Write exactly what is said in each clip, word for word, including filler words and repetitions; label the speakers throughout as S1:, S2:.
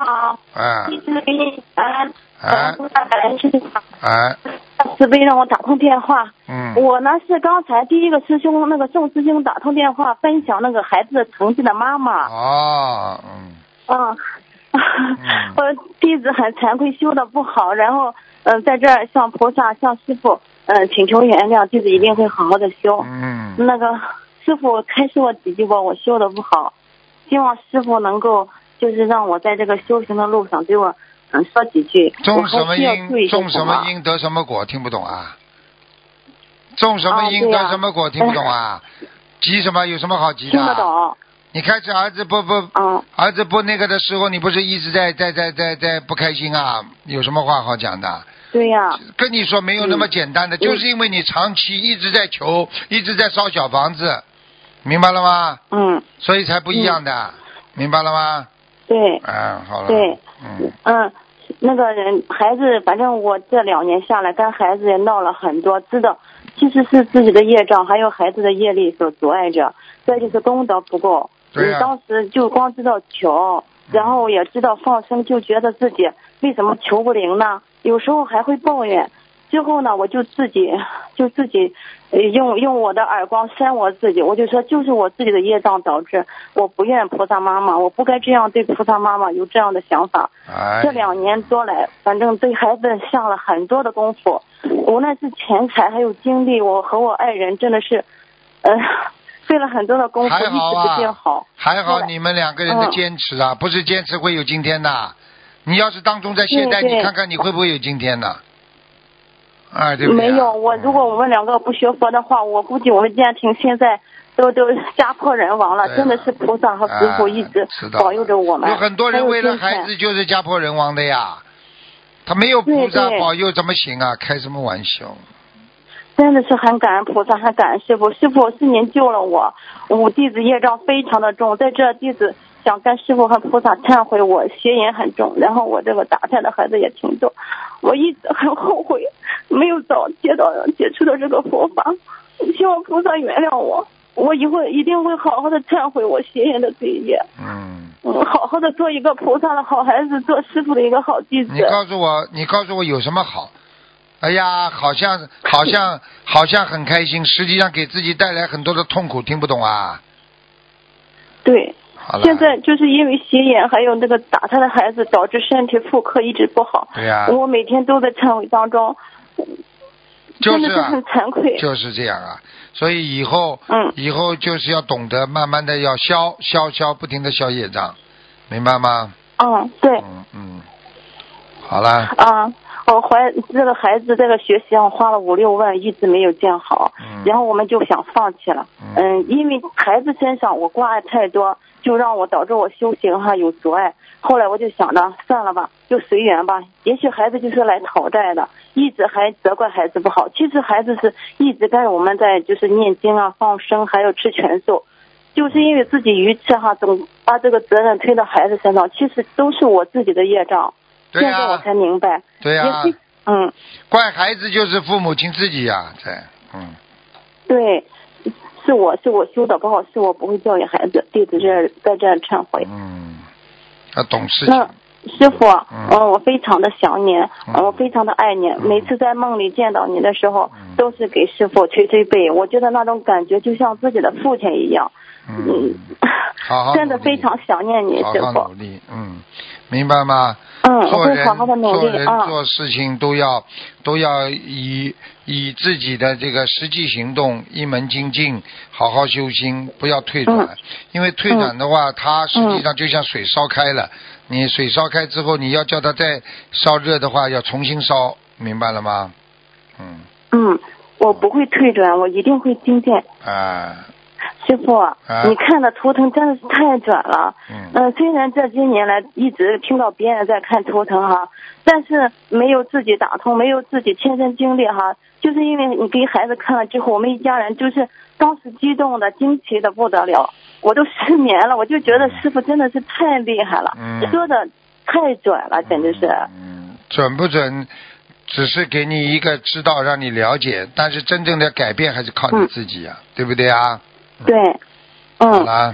S1: 好，
S2: 啊
S1: 一直给你感
S2: 啊
S1: 恩感恩师傅，
S2: 啊
S1: 慈悲让我打通电话。
S2: 嗯
S1: 我呢是刚才第一个师兄那个宋师兄打通电话分享那个孩子的成绩的妈妈。
S2: 哦嗯
S1: 嗯，
S2: 嗯
S1: 我弟子很惭愧，修的不好，然后嗯、呃在这儿向菩萨向师傅嗯、呃请求原谅，弟子一定会好好的修。
S2: 嗯
S1: 那个师傅开示我几句吧，我修的不好，希望师傅能够就是让我在这个修行的路上对我嗯说几句。
S2: 种什么
S1: 我还需要注意
S2: 因，
S1: 些
S2: 种什么因得什么果，听不懂啊？种什么因
S1: 啊对呀
S2: 得什么果，听不懂啊？急什么？有什么好急
S1: 听得
S2: 的？
S1: 懂。
S2: 你开始儿子不不，
S1: 嗯
S2: 儿子不那个的时候，你不是一直在在在在在不开心啊？有什么话好讲的？
S1: 对呀、
S2: 跟你说没有那么简单的，
S1: 嗯
S2: 就是因为你长期一直在求，一直在烧小房子，明白了吗？
S1: 嗯
S2: 所以才不一样的，明白了吗？
S1: 对
S2: 啊，好了。
S1: 对
S2: 嗯
S1: 嗯，那个人孩子，反正我这两年下来跟孩子也闹了很多，知道其实是自己的业障，还有孩子的业力所阻碍着，再就是功德不够。
S2: 对呀
S1: 嗯，当时就光知道求，然后也知道放生，就觉得自己为什么求不灵呢？有时候还会抱怨。最后呢，我就自己就自己呃用用我的耳光扇我自己，我就说就是我自己的业障导致，我不怨菩萨妈妈，我不该这样对菩萨妈妈有这样的想法。
S2: 哎，
S1: 这两年多来，反正对孩子下了很多的功夫，无论是钱财还有精力，我和我爱人真的是，呃，费了很多的功夫，
S2: 还
S1: 一直不
S2: 好啊
S1: 见好。
S2: 还好
S1: 后来
S2: 你们两个人的
S1: 嗯
S2: 坚持啊，不是坚持会有今天的。你要是当中在懈怠，
S1: 对对
S2: 你看看你会不会有今天呢？啊，对不对啊？
S1: 没有，我如果我们两个不学佛的话，我估计我们家庭现在都都家破人亡了。
S2: 对啊
S1: 真的是菩萨和师傅一直
S2: 啊知道
S1: 保佑着我们。
S2: 有很多人为了孩
S1: 还有金钱
S2: 子就是家破人亡的呀，他没有菩萨
S1: 对对
S2: 保佑怎么行啊？开什么玩笑？
S1: 真的是很感恩菩萨，很感恩师傅。师傅是您救了我，我弟子业障非常的重，在这弟子想跟师傅和菩萨忏悔，我邪淫很重，然后我这个打胎的孩子也挺重，我一直很后悔，没有早接到接触到这个佛法，希望菩萨原谅我，我以后一定会好好的忏悔我邪淫的罪业，
S2: 嗯，
S1: 嗯，好好的做一个菩萨的好孩子，做师傅的一个好弟子。
S2: 你告诉我，你告诉我有什么好？哎呀，好像好像好像很开心，实际上给自己带来很多的痛苦，听不懂啊？
S1: 对。
S2: 好了。
S1: 现在就是因为邪眼还有那个打他的孩子，导致身体妇科一直不好。
S2: 对呀、
S1: 我每天都在忏悔当中，
S2: 就是啊
S1: 真的是很惭愧。
S2: 就是这样啊，所以以后，
S1: 嗯
S2: 以后就是要懂得慢慢的要消消消，不停的消业障，明白吗？
S1: 嗯，对。
S2: 嗯嗯，好了。
S1: 啊，我怀这个孩子这个学习上花了五六万，一直没有见好，
S2: 嗯
S1: 然后我们就想放弃了。
S2: 嗯
S1: 因为孩子身上我挂碍太多，就让我导致我修行哈有阻碍。后来我就想着算了吧，就随缘吧。也许孩子就是来讨债的，一直还责怪孩子不好。其实孩子是一直跟我们在就是念经啊、放生，还有吃全素。就是因为自己愚痴哈，总把这个责任推到孩子身上，其实都是我自己的业障。
S2: 对呀、
S1: 现在我才明白。
S2: 对呀、
S1: 也是嗯，
S2: 怪孩子就是父母亲自己呀、在嗯
S1: 对，是我是我修的不好，是我不会教育孩子，弟子这在这儿忏悔。
S2: 嗯，要懂事情。
S1: 那师傅，
S2: 嗯
S1: 嗯，我非常的想念，
S2: 嗯
S1: 嗯，我非常的爱你。
S2: 嗯
S1: 每次在梦里见到你的时候，
S2: 嗯
S1: 都是给师傅捶捶背，我觉得那种感觉就像自己的父亲一样。
S2: 嗯，好好
S1: 真的
S2: 努力
S1: 非常想念你，
S2: 好
S1: 师傅。
S2: 好努力，嗯，明白吗？
S1: 嗯，我
S2: 做人
S1: 会好好的努
S2: 做人
S1: 力啊。
S2: 做事情都要都要以以自己的这个实际行动一门精进，好好修心，不要退转。
S1: 嗯
S2: 因为退转的话，它实际上就像水烧开了，你水烧开之后，你要叫它再烧热的话，要重新烧，明白了吗？嗯。
S1: 嗯，我不会退转，我一定会精进。
S2: 啊。
S1: 师傅，你看的图腾真的是太准了。
S2: 嗯。
S1: 呃，虽然这些年来一直听到别人在看图腾哈，但是没有自己打通，没有自己亲身经历哈。就是因为你给孩子看了之后，我们一家人就是当时激动的、惊奇的不得了，我都失眠了。我就觉得师傅真的是太厉害了，
S2: 嗯、
S1: 说的太准了，简直是。
S2: 嗯，准不准？只是给你一个知道，让你了解，但是真正的改变还是靠你自己呀、啊嗯，对不对啊？
S1: 对，嗯。
S2: 好啦，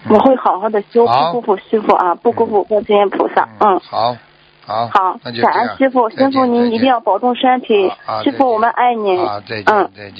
S1: 我会好好的修，
S2: 好
S1: 不辜负师傅啊，不辜负观世音菩萨。嗯，
S2: 好，好，
S1: 好，
S2: 那就这样
S1: 感恩师傅，
S2: 再见
S1: 师傅您
S2: 再见
S1: 一定要保重身体，
S2: 啊啊
S1: 师傅我们爱您。
S2: 啊，再见，
S1: 嗯。
S2: 再见。